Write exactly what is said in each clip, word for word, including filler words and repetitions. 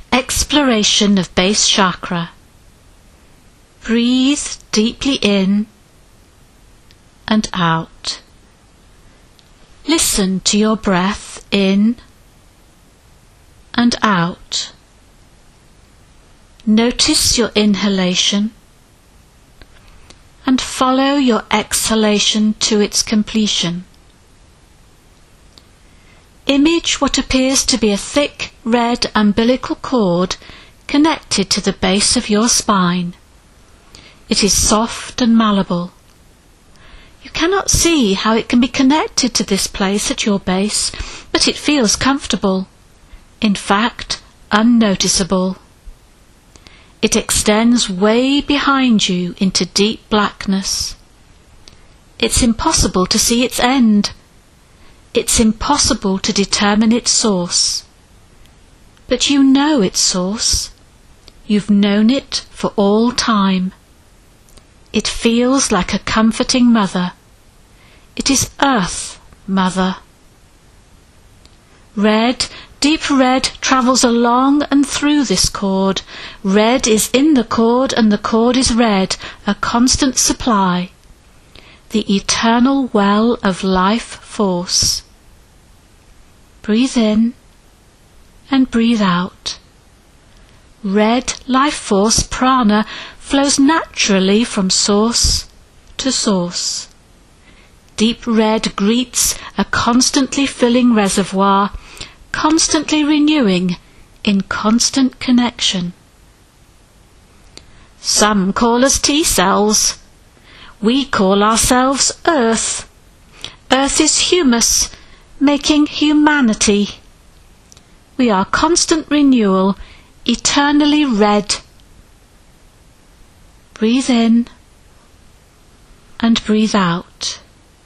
Exploration of base chakra. Breathe deeply in and out. Listen to your breath in and out. Notice your inhalation and follow your exhalation to its completion. Image what appears to be a thick red umbilical cord connected to the base of your spine. It is soft and malleable. You cannot see how it can be connected to this place at your base, but it feels comfortable, in fact, unnoticeable. It extends way behind you into deep blackness. It's impossible to see its end. It's impossible to determine its source. But you know its source. You've known it for all time. It feels like a comforting mother. It is Earth, Mother. Red, deep red travels along and through this cord. Red is in the cord and the cord is red, a constant supply. The eternal well of life force. Breathe in and breathe out. Red life force prana flows naturally from source to source. Deep red greets a constantly filling reservoir, constantly renewing, in constant connection. Some call us T-cells. We call ourselves Earth. Earth is humus, making humanity. We are constant renewal, eternally red. Breathe in and breathe out.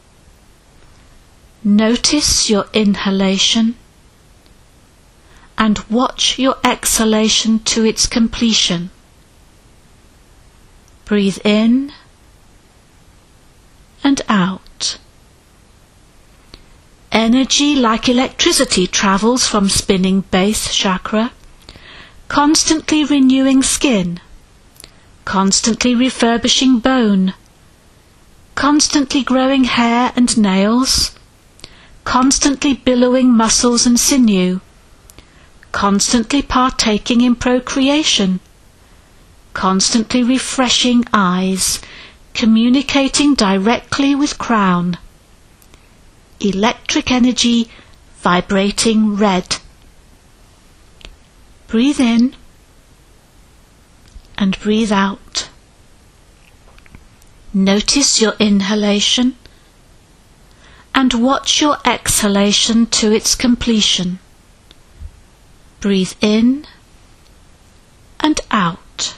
Notice your inhalation and watch your exhalation to its completion. Breathe in and out. Energy like electricity travels from spinning base chakra, constantly renewing skin, constantly refurbishing bone, constantly growing hair and nails, constantly billowing muscles and sinew, constantly partaking in procreation, constantly refreshing eyes, communicating directly with crown. Electric energy vibrating red. Breathe in and breathe out. Notice your inhalation and watch your exhalation to its completion. Breathe in and out.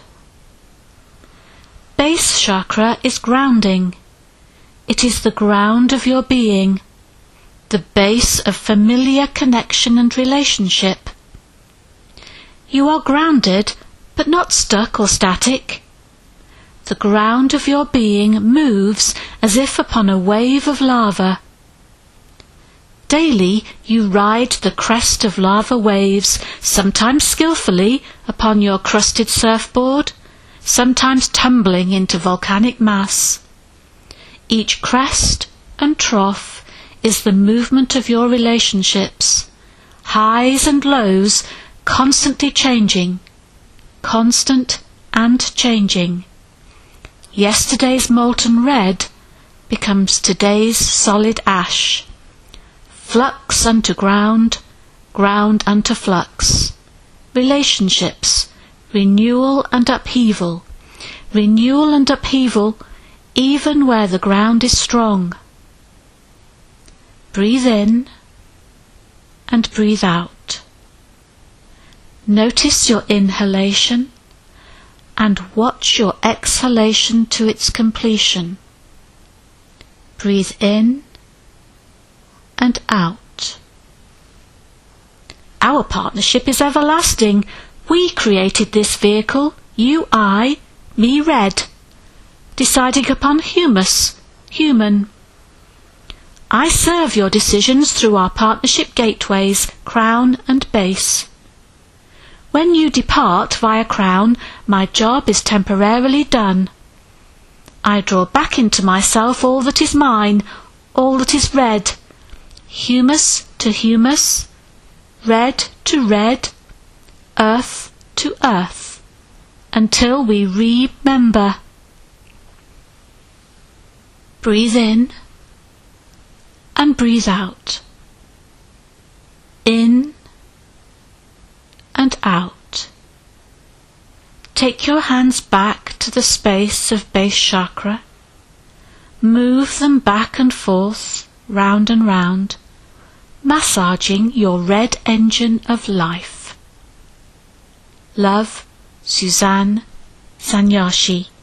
Base chakra is grounding. It is the ground of your being, the base of familiar connection and relationship. You are grounded, but not stuck or static. The ground of your being moves as if upon a wave of lava. Daily you ride the crest of lava waves, sometimes skillfully upon your crusted surfboard, sometimes tumbling into volcanic mass. Each crest and trough is the movement of your relationships, highs and lows constantly changing, constant and changing. Yesterday's molten red becomes today's solid ash. Flux unto ground, ground unto flux. Relationships, renewal and upheaval, renewal and upheaval even where the ground is strong. Breathe in and breathe out. Notice your inhalation and watch your exhalation to its completion. Breathe in and out. Our partnership is everlasting. We created this vehicle, you, I, me, red, deciding upon humus, human. I serve your decisions through our partnership gateways, crown and base. When you depart via crown, my job is temporarily done. I draw back into myself all that is mine, all that is red, humus to humus, red to red, earth to earth, until we remember. Breathe in and breathe out. In and out. Take your hands back to the space of base chakra. Move them back and forth, round and round, massaging your red engine of life. Love, Suzanne Sanyashi.